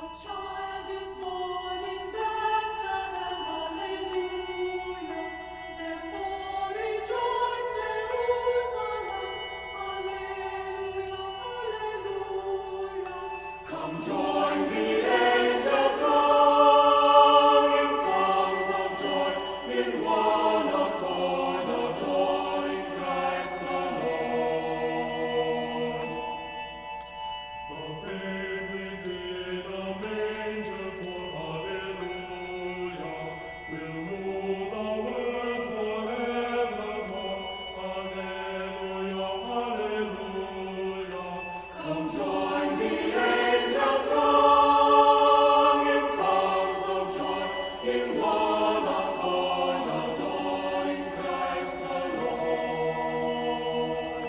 child is born in Bethlehem, Alleluia. Therefore rejoice, Jerusalem, Alleluia, Alleluia. Come join the angel throng in songs of joy, in one accord adoring Christ the Lord. The babe within a manger born, Alleluia, will rule the world forevermore. Alleluia, Alleluia. Come join the angel throng in songs of joy, in one accord adoring Christ the Lord.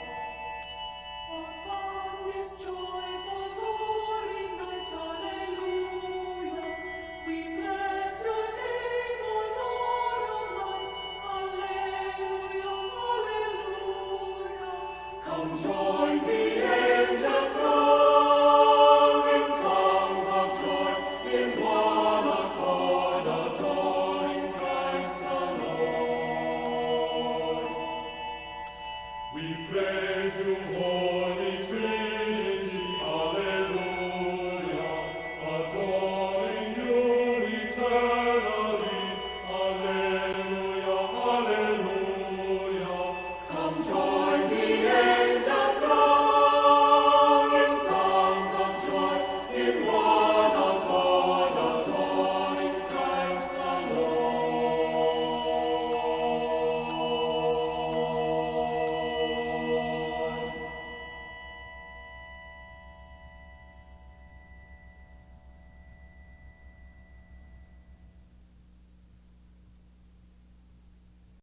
Upon this joyful holy night, Alleluia, we bless your name, O Lord of light. Alleluia, Alleluia. Come join the